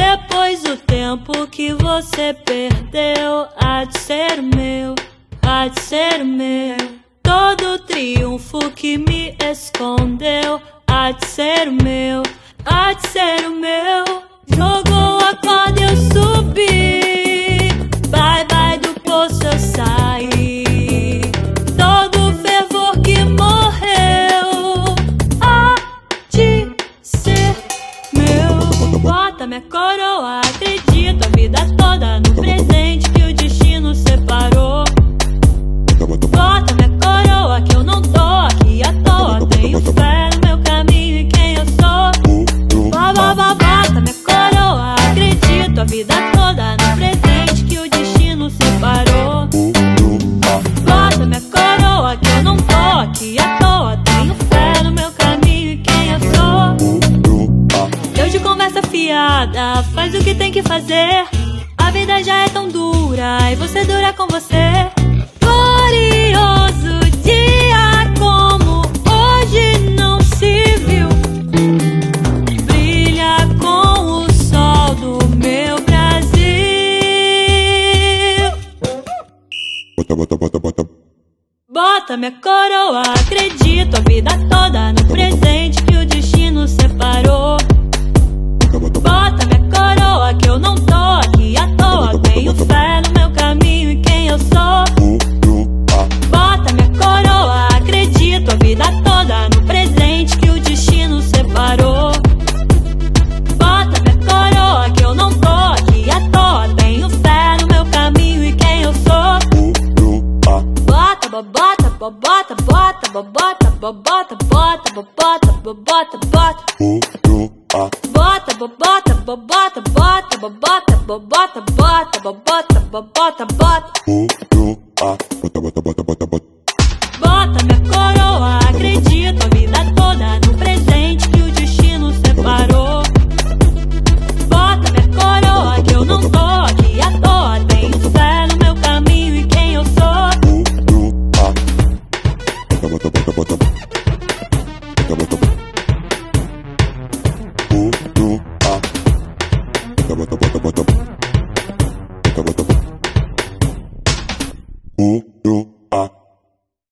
Depois o tempo que você perdeu há de ser meu, há de ser meu. Todo o triunfo que me escondeu há de ser meu, há de ser o meu. Jogou a corda e eu subi, bye bye do poço eu saí. Todo o fervor que morreu há de ser meu. Bota minha coroa, acredito a vida toda no presente que o destino separou. Bota minha coroa que eu não tô aqui à toa. Tenho fé no meu caminho e quem eu sou. Bota minha coroa, acredito a vida toda no presente que o destino separou. Bota minha coroa que eu não tô aqui à toa. Tenho fé no meu caminho e quem eu sou. Deu de conversa fiada, faz o que tem que fazer. A vida já é tão dura e você dura com você. Glorioso dia como hoje não se viu. Brilha com o sol do meu Brasil. Bota minha coroa, acredito a vida toda no presente que o destino separou. Bota minha coroa que eu não tô aqui à toa. Tenho fé no meu caminho e quem eu sou. Bota minha coroa, acredito a vida toda no presente que o destino separou. Bota minha coroa que eu não tô aqui à toa. Tenho fé no meu caminho e quem eu sou. Bota, bota, bota, bota, bota, bota, bota, bota, bota, bota, bota. Bota, bota, bota, bota, bota, bota, bota, bota, bota, bota, bota. Bota, bota, bota.